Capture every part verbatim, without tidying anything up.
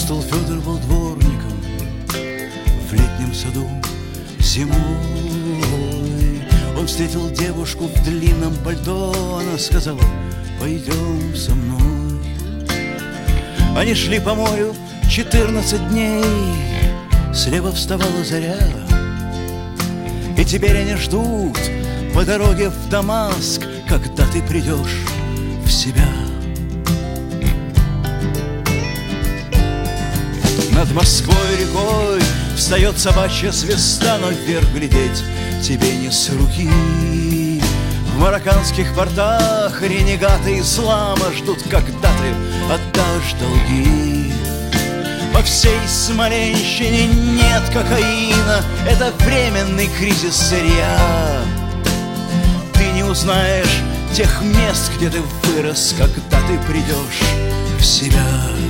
Апостол Федор был дворником в летнем саду зимой. Он встретил девушку в длинном пальто. Она сказала: пойдем со мной. Они шли по морю четырнадцать дней. Слева вставала заря, и теперь они ждут по дороге в Дамаск, когда ты придешь в себя. Над Москвой рекой встает собачья звезда, но вверх глядеть тебе не с руки. В марокканских портах ренегаты ислама ждут, когда ты отдашь долги. По всей Смоленщине нет кокаина, это временный кризис сырья. Ты не узнаешь тех мест, где ты вырос, когда ты придешь в себя.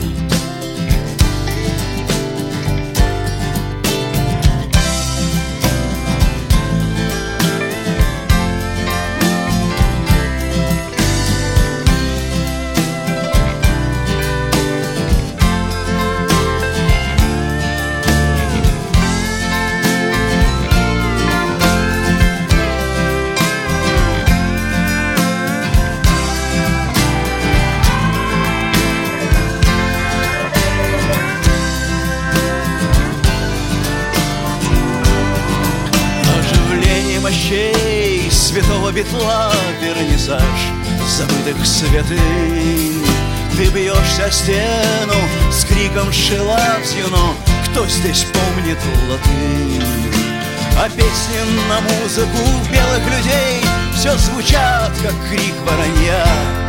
Святого Ветла вернисаж забытых святых. Ты бьешься о стену с криком «Шилавзью», но кто здесь помнит латынь? А песни на музыку белых людей все звучат, как крик воронья.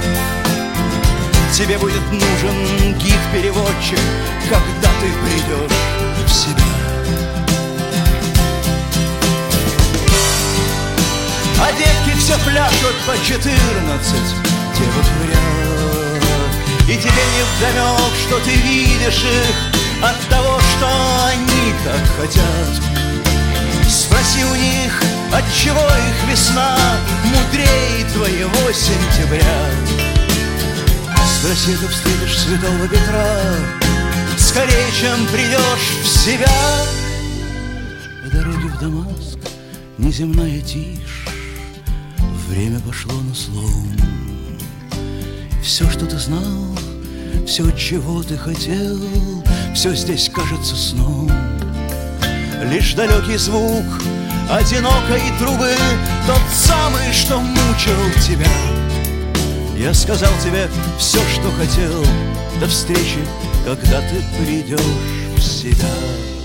Тебе будет нужен гид-переводчик, когда ты придешь в себя. А девки все пляшут по четырнадцать девок в ряд. И тебе не вдомек, что ты видишь их от того, что они так хотят. Спроси у них, отчего их весна мудрее твоего сентября. Спроси, ты встретишь святого Петра скорее, чем придешь в себя. По дороге в Дамаск неземная тишь. Время пошло на слом. Все, что ты знал, все, чего ты хотел, все здесь кажется сном. Лишь далекий звук одинокой трубы, тот самый, что мучил тебя. Я сказал тебе все, что хотел. До встречи, когда ты придешь в себя.